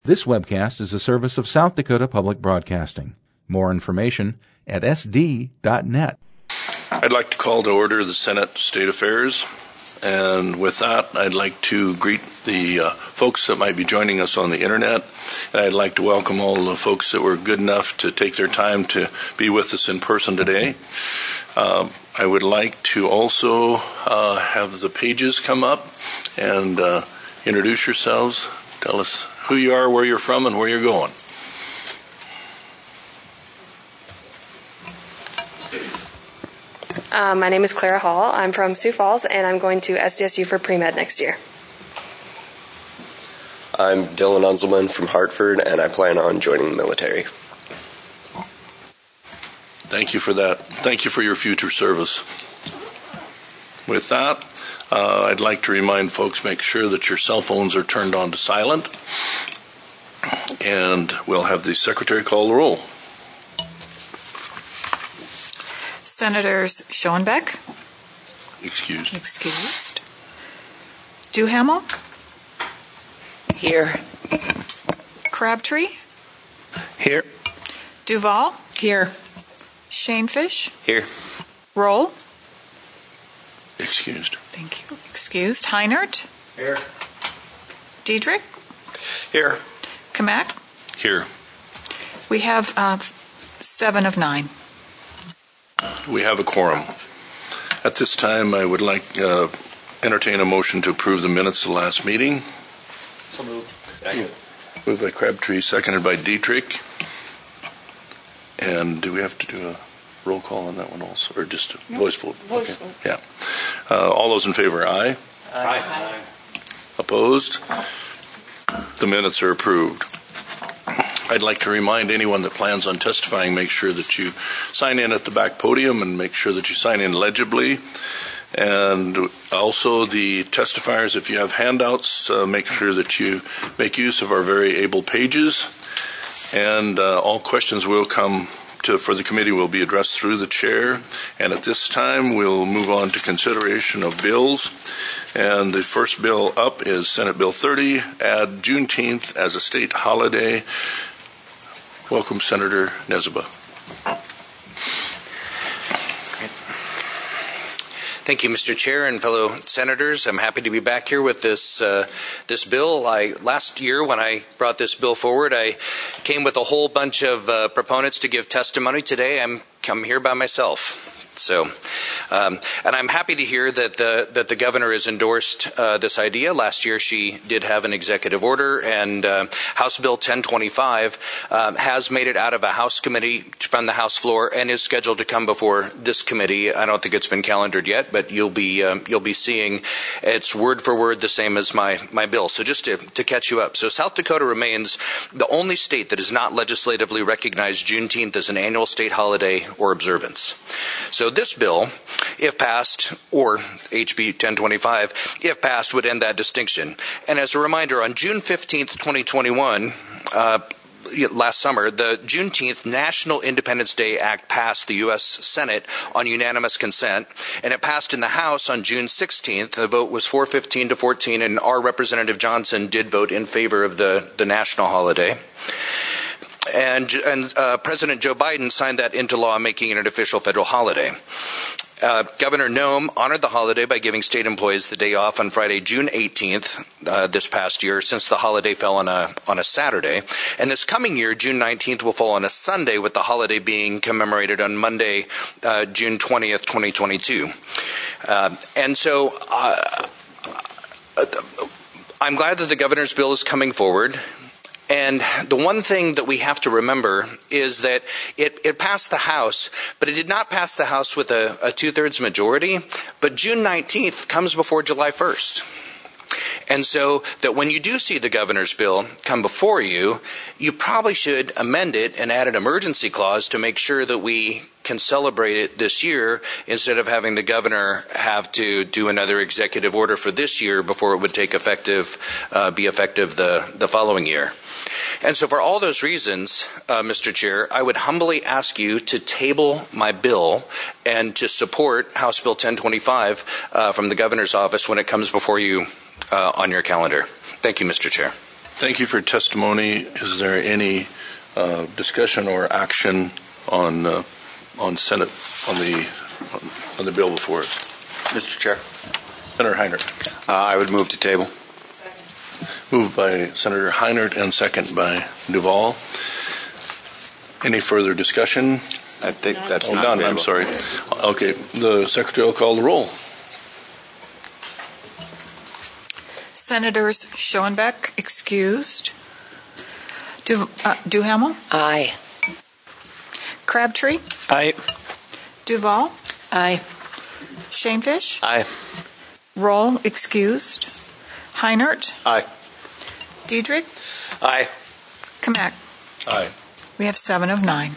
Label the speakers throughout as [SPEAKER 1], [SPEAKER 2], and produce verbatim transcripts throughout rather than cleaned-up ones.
[SPEAKER 1] This webcast is a service of South Dakota Public Broadcasting. More information at s d dot net.
[SPEAKER 2] I'd like to call to order the Senate State Affairs. And with that, I'd like to greet the uh, folks that might be joining us on the internet. And I'd like to welcome all the folks that were good enough to take their time to be with us in person today. Um, I would like to also uh, have the pages come up and uh, introduce yourselves. Tell us who you are, where you're from, and where you're going.
[SPEAKER 3] Uh, my name is Clara Hall. I'm from Sioux Falls, and I'm going to S D S U for pre-med next year.
[SPEAKER 4] I'm Dylan Unzelman from Hartford, and I plan on joining the military.
[SPEAKER 2] Thank you for that. Thank you for your future service. With that, uh, I'd like to remind folks, make sure that your cell phones are turned on to silent, and we'll have the secretary call the roll.
[SPEAKER 5] Senators Schoenbeck.
[SPEAKER 2] Excused.
[SPEAKER 5] Excused. Duhamel.
[SPEAKER 6] Here.
[SPEAKER 5] Crabtree.
[SPEAKER 6] Here.
[SPEAKER 5] Duval.
[SPEAKER 6] Here.
[SPEAKER 5] Shanefish.
[SPEAKER 4] Here.
[SPEAKER 5] Roll.
[SPEAKER 2] Excused.
[SPEAKER 5] Thank you. Excused. Heinert.
[SPEAKER 4] Here.
[SPEAKER 5] Diedrich.
[SPEAKER 4] Here.
[SPEAKER 5] Kamak.
[SPEAKER 2] Here.
[SPEAKER 5] We have uh, seven of nine.
[SPEAKER 2] We have a quorum. At this time, I would like uh, entertain a motion to approve the minutes of the last meeting.
[SPEAKER 4] So moved. Second.
[SPEAKER 2] Moved by Crabtree, seconded by Dietrich. And do we have to do a roll call on that one also, or just a no. voice vote?
[SPEAKER 3] Voice
[SPEAKER 2] okay.
[SPEAKER 3] vote.
[SPEAKER 2] Yeah. Uh, all those in favor, aye.
[SPEAKER 4] Aye. Aye.
[SPEAKER 2] Opposed? The minutes are approved. I'd like to remind anyone that plans on testifying, make sure that you sign in at the back podium and make sure that you sign in legibly. And also the testifiers, if you have handouts, uh, make sure that you make use of our very able pages. And uh, all questions will come to, for the committee will be addressed through the chair. And at this time, we'll move on to consideration of bills. And the first bill up is Senate Bill thirty, add Juneteenth as a state holiday. Welcome, Senator Nesbitt.
[SPEAKER 7] Thank you, Mister Chair and fellow senators. I'm happy to be back here with this uh, this bill. I, last year, when I brought this bill forward, I came with a whole bunch of uh, proponents to give testimony. Today, I'm come here by myself. So, um, and I'm happy to hear that the that the governor has endorsed uh, this idea. Last year, she did have an executive order, and uh, House Bill ten twenty-five uh, has made it out of a House committee from the House floor and is scheduled to come before this committee. I don't think it's been calendared yet, but you'll be um, you'll be seeing it's word for word the same as my my bill. So just to to catch you up, so South Dakota remains the only state that has not legislatively recognized Juneteenth as an annual state holiday or observance. So this bill, if passed, or H B ten twenty-five, if passed, would end that distinction. And as a reminder, on June fifteenth, twenty twenty-one, uh, last summer, the Juneteenth National Independence Day Act passed the U S Senate on unanimous consent, and it passed in the House on June sixteenth. The vote was four fifteen to fourteen, and our Representative Johnson did vote in favor of the, the national holiday. And, and uh, President Joe Biden signed that into law, making it an official federal holiday. Uh, Governor Noem honored the holiday by giving state employees the day off on Friday, June eighteenth, uh, this past year, since the holiday fell on a on a Saturday. And this coming year, June nineteenth, will fall on a Sunday, with the holiday being commemorated on Monday, uh, June twentieth, twenty twenty-two. Uh, and so uh, I'm glad that the governor's bill is coming forward. And the one thing that we have to remember is that it, it passed the House, but it did not pass the House with a, a two-thirds majority. But June nineteenth comes before July first. And so that when you do see the governor's bill come before you, you probably should amend it and add an emergency clause to make sure that we can celebrate it this year, instead of having the governor have to do another executive order for this year before it would take effective, uh, be effective the, the following year. And so for all those reasons, uh, Mister Chair, I would humbly ask you to table my bill and to support House Bill ten twenty-five uh, from the governor's office when it comes before you uh, on your calendar. Thank you, Mister Chair.
[SPEAKER 2] Thank you for your testimony. Is there any uh, discussion or action on uh, on Senate on the on, on the bill before us?
[SPEAKER 6] Mister Chair,
[SPEAKER 2] Senator Heinert.
[SPEAKER 6] uh, I would move to table.
[SPEAKER 2] Moved by Senator Heinert and second by Duvall. Any further discussion?
[SPEAKER 6] I think that's
[SPEAKER 2] oh,
[SPEAKER 6] not
[SPEAKER 2] none. I'm
[SPEAKER 6] available.
[SPEAKER 2] sorry. Okay, the Secretary will call the roll.
[SPEAKER 5] Senators Schoenbeck, excused. Du, uh, Duhamel?
[SPEAKER 8] Aye.
[SPEAKER 5] Crabtree?
[SPEAKER 9] Aye.
[SPEAKER 5] Duvall?
[SPEAKER 8] Aye.
[SPEAKER 5] Shanefish?
[SPEAKER 9] Aye.
[SPEAKER 5] Roll, excused. Heinert?
[SPEAKER 6] Aye.
[SPEAKER 5] Diedrich?
[SPEAKER 9] Aye.
[SPEAKER 5] Kamek?
[SPEAKER 2] Aye.
[SPEAKER 5] We have seven of nine.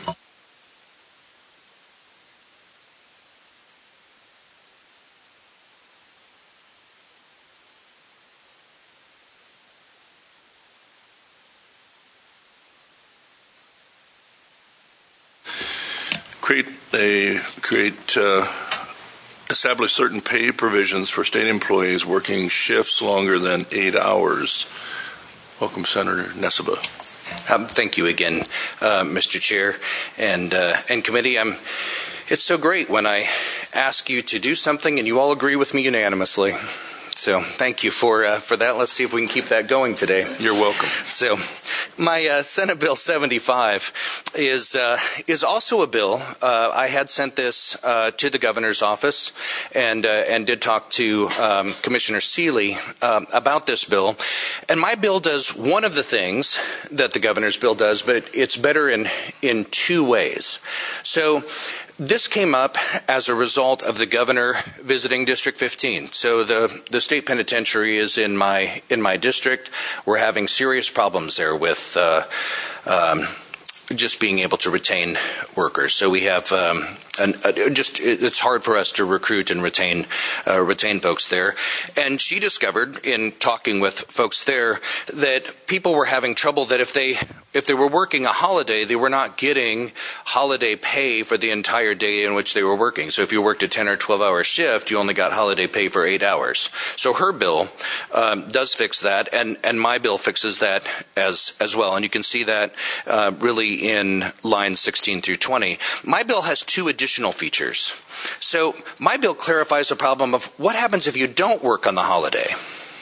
[SPEAKER 2] Create a create uh, establish certain pay provisions for state employees working shifts longer than eight hours. Welcome, Senator Nessebar.
[SPEAKER 7] Um, thank you again, uh, Mister Chair and uh, and committee. I'm. It's so great when I ask you to do something and you all agree with me unanimously. So thank you for uh, for that. Let's see if we can keep that going today.
[SPEAKER 2] You're welcome.
[SPEAKER 7] So, my uh, Senate Bill seventy-five is uh, is also a bill. Uh, I had sent this uh, to the governor's office and uh, and did talk to um, Commissioner Seeley um, about this bill. And my bill does one of the things that the governor's bill does, but it, it's better in in two ways. So. This came up as a result of the governor visiting District fifteen. So the, the state penitentiary is in my in my district. We're having serious problems there with uh, um, just being able to retain workers. So we have um, an, uh, just it's hard for us to recruit and retain uh, retain folks there. And she discovered in talking with folks there that people were having trouble that if they If they were working a holiday, they were not getting holiday pay for the entire day in which they were working. So if you worked a ten or twelve hour shift, you only got holiday pay for eight hours. So her bill um, does fix that, and, and my bill fixes that as as well. And you can see that uh, really in lines sixteen through twenty. My bill has two additional features. So my bill clarifies the problem of what happens if you don't work on the holiday.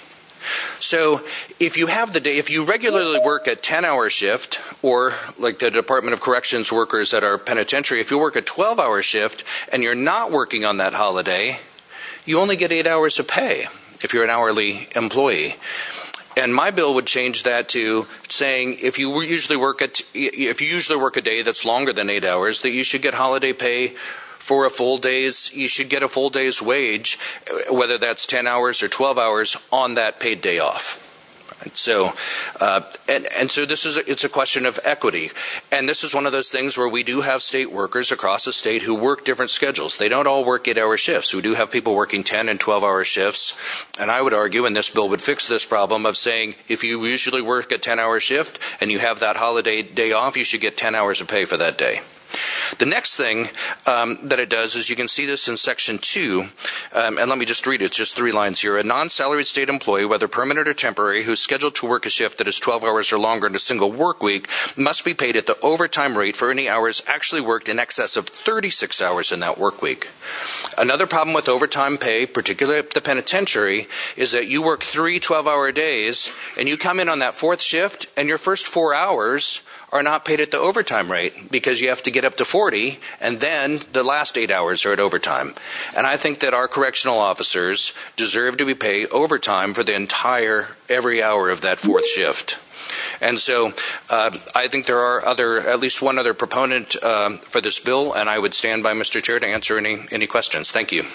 [SPEAKER 7] So if you have the day, if you regularly work a ten hour shift, or like the Department of Corrections workers at our penitentiary, if you work a twelve hour shift and you're not working on that holiday, you only get eight hours of pay if you're an hourly employee. And my bill would change that to saying if you usually work at, if you usually work a day that's longer than eight hours, that you should get holiday pay for a full day's, you should get a full day's wage, whether that's ten hours or twelve hours on that paid day off. So, uh, and, and so this is, a, it's a question of equity. And this is one of those things where we do have state workers across the state who work different schedules. They don't all work eight hour shifts. We do have people working ten and twelve hour shifts. And I would argue, and this bill would fix this problem of saying, if you usually work a ten hour shift and you have that holiday day off, you should get ten hours of pay for that day. The next thing um, that it does is you can see this in Section two, um, and let me just read it. It's just three lines here. A non-salaried state employee, whether permanent or temporary, who's scheduled to work a shift that is twelve hours or longer in a single work week must be paid at the overtime rate for any hours actually worked in excess of thirty-six hours in that work week. Another problem with overtime pay, particularly at the penitentiary, is that you work three twelve hour days, and you come in on that fourth shift, and your first four hours are not paid at the overtime rate because you have to get up to forty, and then the last eight hours are at overtime. And I think that our correctional officers deserve to be paid overtime for the entire, every hour of that fourth shift. And so uh, I think there are other, at least one other proponent uh, for this bill, and I would stand by Mister Chair to answer any, any questions. Thank you.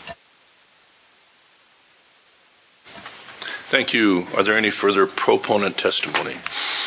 [SPEAKER 2] Thank you. Are there any further proponent testimony?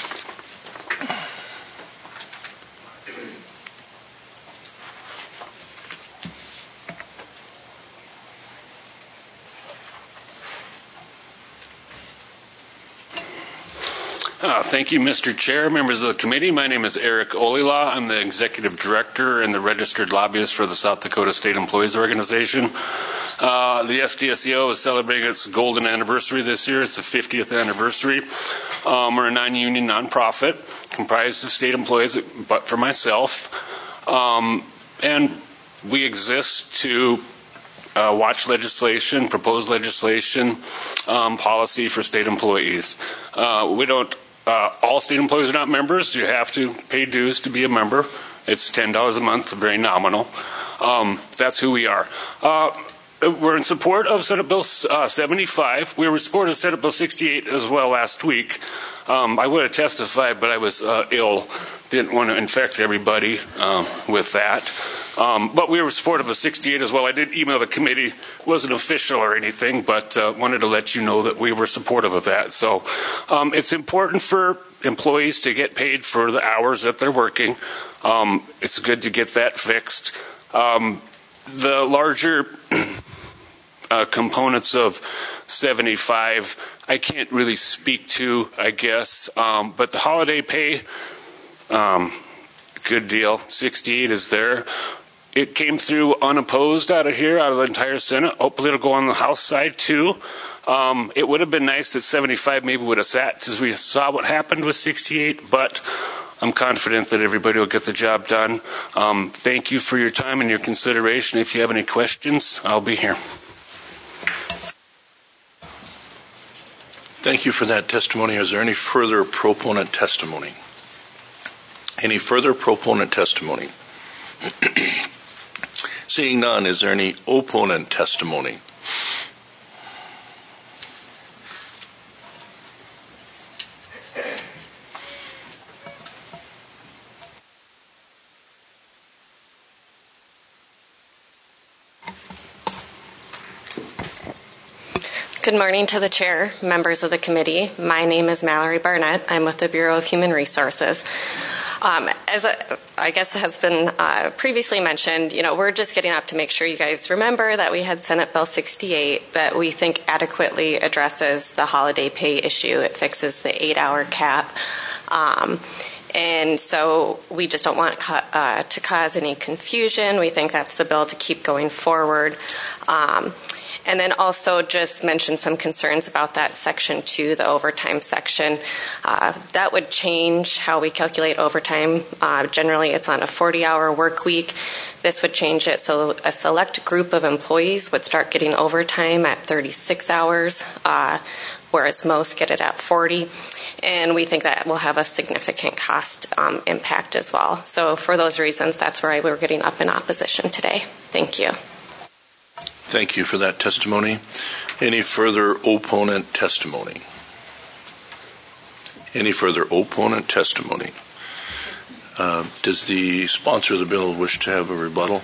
[SPEAKER 10] Uh, thank you, Mister Chair, members of the committee. My name is Eric Olila. I'm the Executive Director and the Registered Lobbyist for the South Dakota State Employees Organization. Uh, the S D S E O is celebrating its golden anniversary this year. It's the fiftieth anniversary. Um, we're a non-union nonprofit comprised of state employees, but for myself. Um, and we exist to uh, watch legislation, propose legislation, um, policy for state employees. Uh, we don't, uh, all state employees are not members. You have to pay dues to be a member. It's ten dollars a month, very nominal. Um, that's who we are. Uh, we're in support of Senate Bill uh, seventy-five. We were in support of Senate Bill sixty-eight as well last week. Um, I would have testified, but I was uh, ill. Didn't want to infect everybody uh, with that. Um, but we were supportive of sixty-eight as well. I did email the committee. It wasn't official or anything, but uh, wanted to let you know that we were supportive of that. So um, it's important for employees to get paid for the hours that they're working. Um, it's good to get that fixed. Um, the larger uh, components of seventy-five, I can't really speak to, I guess. Um, but the holiday pay, um, good deal. sixty-eight is there. It came through unopposed out of here, out of the entire Senate. Hopefully it'll go on the House side too. Um, it would have been nice that seventy-five maybe would have sat, because we saw what happened with sixty-eight, but I'm confident that everybody will get the job done. Um, thank you for your time and your consideration. If you have any questions, I'll be here.
[SPEAKER 2] Thank you for that testimony. Is there any further proponent testimony? Any further proponent testimony? Seeing none, is there any opponent testimony?
[SPEAKER 8] Good morning to the chair, members of the committee. My name is Mallory Barnett. I'm with the Bureau of Human Resources. Um, as a, I guess has been uh, previously mentioned, you know, we're just getting up to make sure you guys remember that we had Senate Bill sixty-eight that we think adequately addresses the holiday pay issue. It fixes the eight-hour cap. Um, And so we just don't want uh, to cause any confusion. We think that's the bill to keep going forward. Um, And then also just mention some concerns about that section two, the overtime section. Uh, that would change how we calculate overtime. Uh, generally, it's on a forty-hour work week. This would change it so a select group of employees would start getting overtime at thirty-six hours, uh, whereas most get it at forty. And we think that will have a significant cost um, impact as well. So for those reasons, that's why we're getting up in opposition today. Thank you.
[SPEAKER 2] Thank you for that testimony. Any further opponent testimony? Any further opponent testimony? Uh, does the sponsor of the bill wish to have a rebuttal?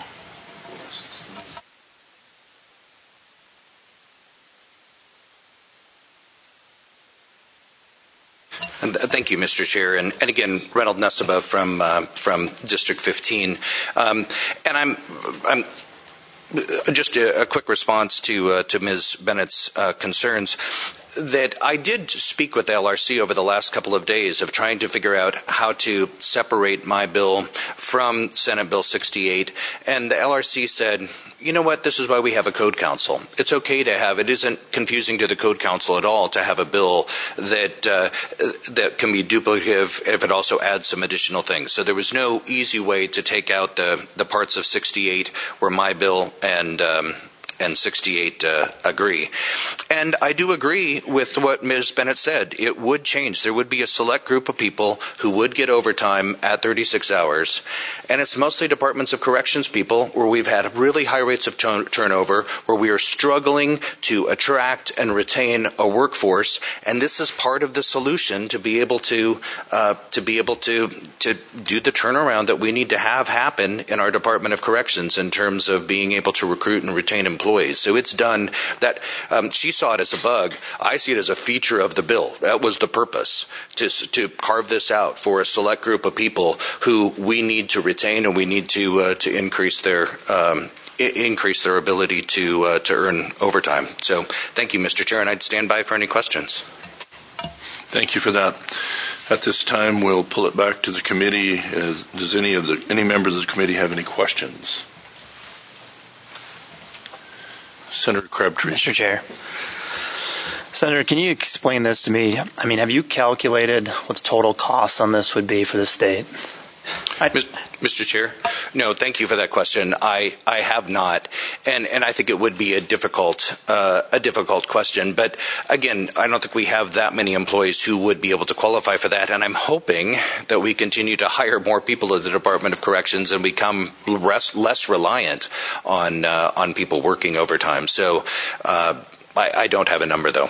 [SPEAKER 7] And thank you, Mister Chair, and, and again, Reynold Neseba from uh, from District fifteen, um, and I'm I'm. Just a, a quick response to uh, to Miz Bennett's uh, concerns. That I did speak with the L R C over the last couple of days of trying to figure out how to separate my bill from Senate Bill sixty-eight, and the L R C said, you know what, this is why we have a code council. It's okay to have, it isn't confusing to the code council at all to have a bill that uh, that can be duplicative if it also adds some additional things. So there was no easy way to take out the, the parts of sixty-eight where my bill and um, and sixty-eight uh, agree. And I do agree with what Miz Bennett said. It would change. There would be a select group of people who would get overtime at thirty-six hours. And it's mostly departments of corrections people where we've had really high rates of turn- turnover, where we are struggling to attract and retain a workforce. And this is part of the solution to be able to uh, to be able to to do the turnaround that we need to have happen in our Department of Corrections in terms of being able to recruit and retain employees. So it's done that. Um, she saw it as a bug. I see it as a feature of the bill. That was the purpose, to to carve this out for a select group of people who we need to retain and we need to uh, to increase their um, I- increase their ability to uh, to earn overtime. So thank you, Mister Chair, and I'd stand by for any questions.
[SPEAKER 2] Thank you for that. At this time, we'll pull it back to the committee. Is, does any of the any members of the committee have any questions? Senator Crabtree.
[SPEAKER 9] Mister Chair. Senator, can you explain this to me? I mean, have you calculated what the total costs on this would be for the state?
[SPEAKER 7] I, Mister Chair, no, thank you for that question. I, I have not, and and I think it would be a difficult uh, a difficult question. But again, I don't think we have that many employees who would be able to qualify for that. And I'm hoping that we continue to hire more people at the Department of Corrections and become less, less reliant on uh, on people working overtime. So uh, I, I don't have a number, though.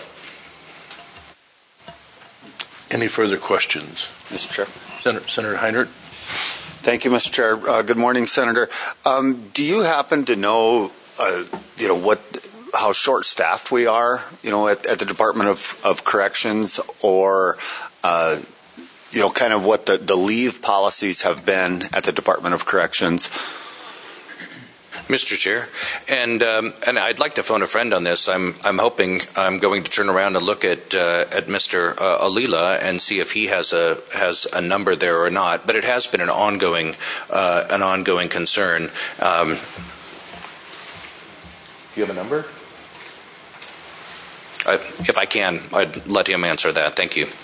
[SPEAKER 2] Any further questions,
[SPEAKER 6] Mister Chair?
[SPEAKER 2] Senator, Senator Heinert.
[SPEAKER 6] Thank you, Mister Chair. Uh, good morning, Senator. Um, do you happen to know, uh, you know, what, how short-staffed we are, you know, at, at the Department of, of Corrections, or, uh, you know, kind of what the, the leave policies have been at the Department of Corrections?
[SPEAKER 7] Mister Chair, and um, and I'd like to phone a friend on this. I'm I'm hoping I'm going to turn around and look at uh, at Mister Uh, Alila and see if he has a has a number there or not. But it has been an ongoing uh, an ongoing concern. Um,
[SPEAKER 2] Do you have a number?
[SPEAKER 7] I, if I can, I'd let him answer that. Thank you.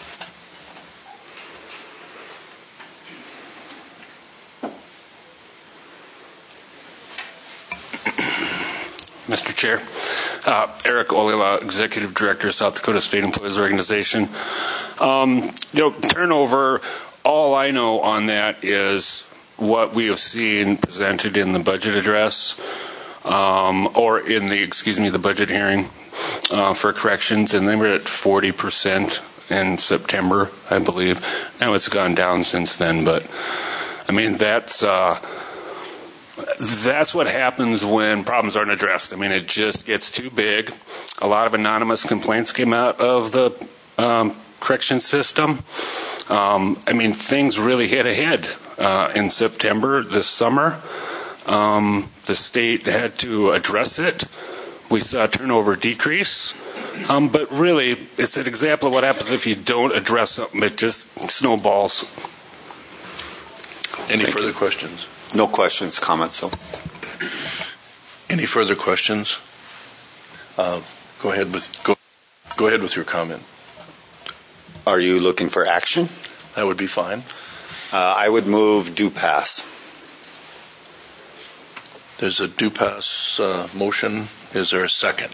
[SPEAKER 10] Mister Chair, uh, Eric Olila, Executive Director, South Dakota State Employees Organization. Um, you know, turnover, all I know on that is what we have seen presented in the budget address, um, or in the, excuse me, the budget hearing uh, for corrections, and they were at forty percent in September, I believe. Now it's gone down since then, but I mean, that's... Uh, That's what happens when problems aren't addressed. I mean, it just gets too big. A lot of anonymous complaints came out of the um, correction system. Um, I mean, things really hit ahead uh, in September this summer. Um, the state had to address it. We saw turnover decrease. Um, but really, it's an example of what happens if you don't address something. It just snowballs.
[SPEAKER 2] Any Thank further you. questions?
[SPEAKER 6] No questions, comments, so.
[SPEAKER 2] Any further questions? Uh, go ahead with go, go ahead with your comment.
[SPEAKER 6] Are you looking for action?
[SPEAKER 2] That would be fine.
[SPEAKER 6] Uh, I would move do pass.
[SPEAKER 2] There's a do pass uh, motion. Is there a second?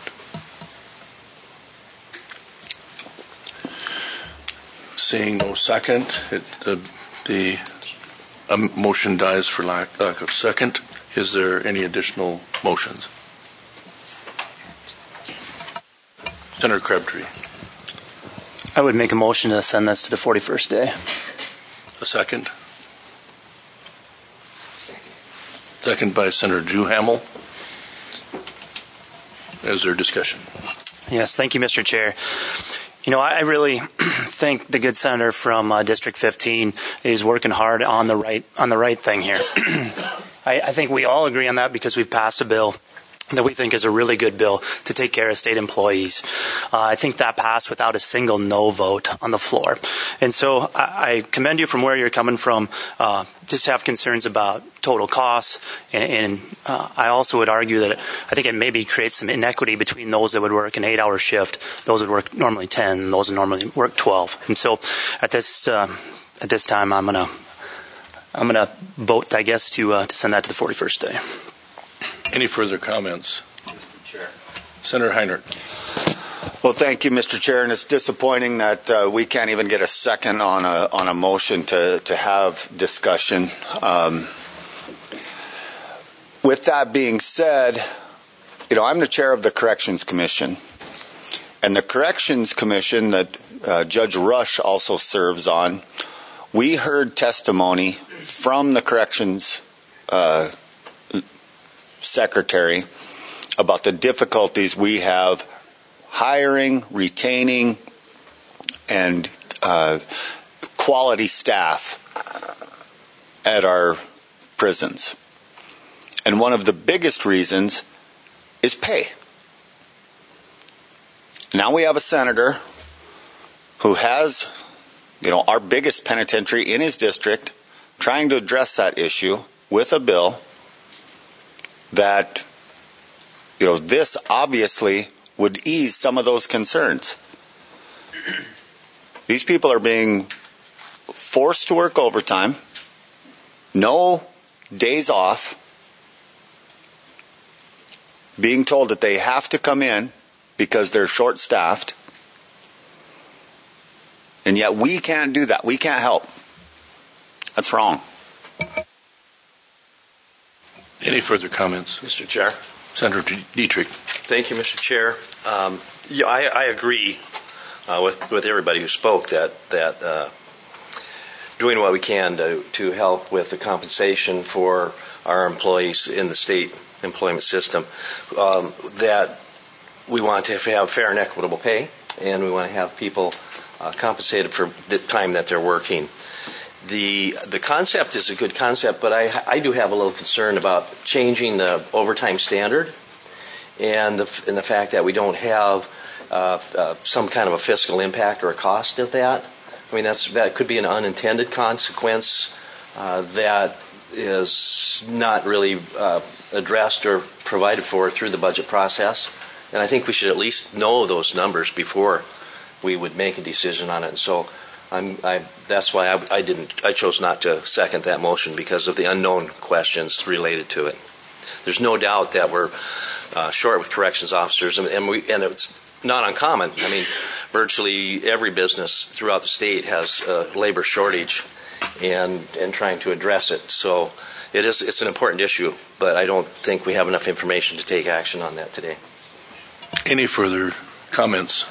[SPEAKER 2] Seeing no second, it, the the A motion dies for lack, lack of second. Is there any additional motions? Senator Crabtree.
[SPEAKER 9] I would make a motion to send this to the forty-first day.
[SPEAKER 2] A second? Second by Senator Duhamel. Is there discussion?
[SPEAKER 9] Yes, thank you, Mister Chair. You know, I really think the good senator from uh, District fifteen is working hard on the right on the right thing here. I, I think we all agree on that because we've passed a bill that we think is a really good bill to take care of state employees. Uh, I think that passed without a single no vote on the floor. And so I, I commend you from where you're coming from. Uh, just have concerns about total costs. And, and uh, I also would argue that it, I think it maybe creates some inequity between those that would work an eight-hour shift, those that work normally ten, and those that normally work twelve. And so at this uh, at this time, I'm gonna I'm gonna vote, I guess, to uh, to send that to the forty-first day.
[SPEAKER 2] Any further comments? Chair. Senator Heinert.
[SPEAKER 6] Well, thank you, Mister Chair, and it's disappointing that uh, we can't even get a second on a on a motion to to have discussion. Um, with that being said, you know, I'm the chair of the Corrections Commission, and the Corrections Commission that uh, Judge Rush also serves on. We heard testimony from the Corrections uh, Secretary about the difficulties we have hiring, retaining, and uh, quality staff at our prisons. And one of the biggest reasons is pay. Now we have a senator who has, you know, our biggest penitentiary in his district trying to address that issue with a bill that you know, this obviously would ease some of those concerns. These people are being forced to work overtime, no days off, being told that they have to come in because they're short-staffed, and yet we can't do that. We can't help. That's wrong.
[SPEAKER 2] Any further comments?
[SPEAKER 11] Mister Chair.
[SPEAKER 2] Senator Dietrich.
[SPEAKER 11] Thank you, Mister Chair. Um, yeah, I, I agree uh, with with everybody who spoke that that uh, doing what we can to to help with the compensation for our employees in the state employment system, um, that we want to have fair and equitable pay, and we want to have people uh, compensated for the time that they're working. The the concept is a good concept, but I, I do have a little concern about changing the overtime standard and the, and the fact that we don't have uh, uh, some kind of a fiscal impact or a cost of that. I mean, that's that could be an unintended consequence uh, that is not really uh, addressed or provided for through the budget process. And I think we should at least know those numbers before we would make a decision on it. And so I'm, I, that's why I, I didn't. I chose not to second that motion because of the unknown questions related to it. There's no doubt that we're uh, short with corrections officers, and, and we and it's not uncommon. I mean, virtually every business throughout the state has a labor shortage, and and trying to address it. So it is it's an important issue, but I don't think we have enough information to take action on that today.
[SPEAKER 2] Any further comments?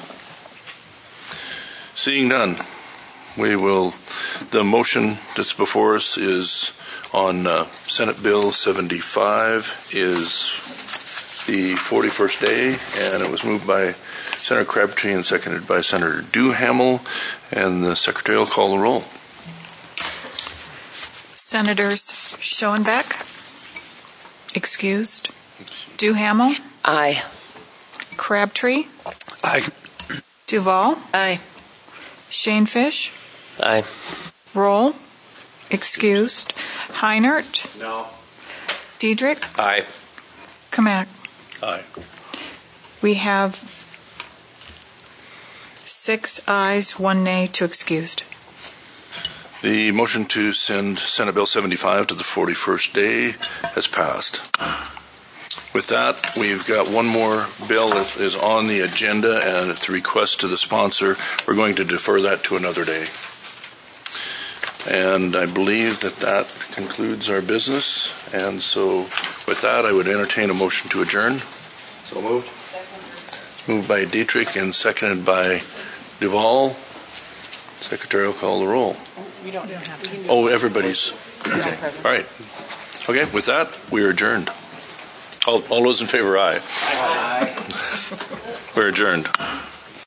[SPEAKER 2] Seeing none. We will, the motion that's before us is on uh, Senate Bill seventy-five, is the forty-first day, and it was moved by Senator Crabtree and seconded by Senator Duhamel, and the Secretary will call the roll.
[SPEAKER 5] Senators Schoenbeck, excused. Duhamel.
[SPEAKER 12] Aye.
[SPEAKER 5] Crabtree.
[SPEAKER 2] Aye.
[SPEAKER 5] Duval.
[SPEAKER 12] Aye.
[SPEAKER 5] Shanefish.
[SPEAKER 12] Aye.
[SPEAKER 5] Roll. Excused. Heinert.
[SPEAKER 11] No.
[SPEAKER 5] Diedrich.
[SPEAKER 11] Aye.
[SPEAKER 5] Kamak.
[SPEAKER 2] Aye.
[SPEAKER 5] We have six ayes, one nay, two excused.
[SPEAKER 2] The motion to send Senate Bill seventy-five to the forty-first day has passed. With that, we've got one more bill that is on the agenda, and it's a request to the sponsor. We're going to defer that to another day. And I believe that that concludes our business. And so with that, I would entertain a motion to adjourn.
[SPEAKER 11] So moved.
[SPEAKER 2] It's moved by Dietrich and seconded by Duval. Secretary will call the roll.
[SPEAKER 12] We don't have to.
[SPEAKER 2] Oh, everybody's. Okay. All right. Okay, with that, we are adjourned. All, all those in favor, aye.
[SPEAKER 12] Aye.
[SPEAKER 2] We're adjourned.